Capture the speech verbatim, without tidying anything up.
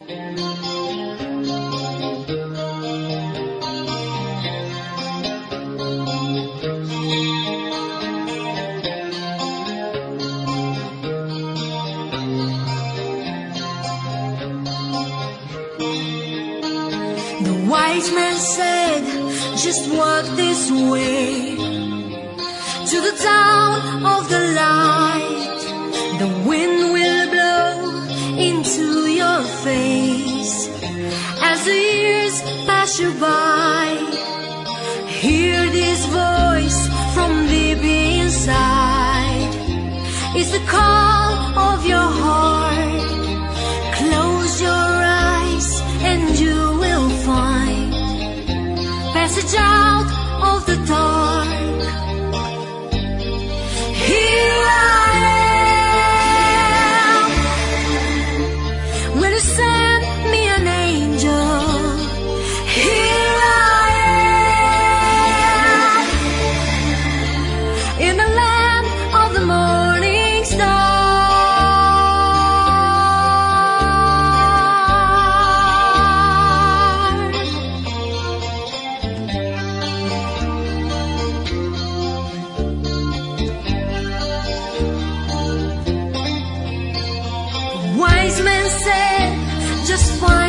The wise man said, just walk this way to the town of the light. The wind will blow into your face as the years pass you by. Hear this voice from deep inside. It's the call of your heart. Close your eyes and you will find passage out of the dark. Here I am. When you send me an angel, here I am. In the land of the morning star. Wise men said, just find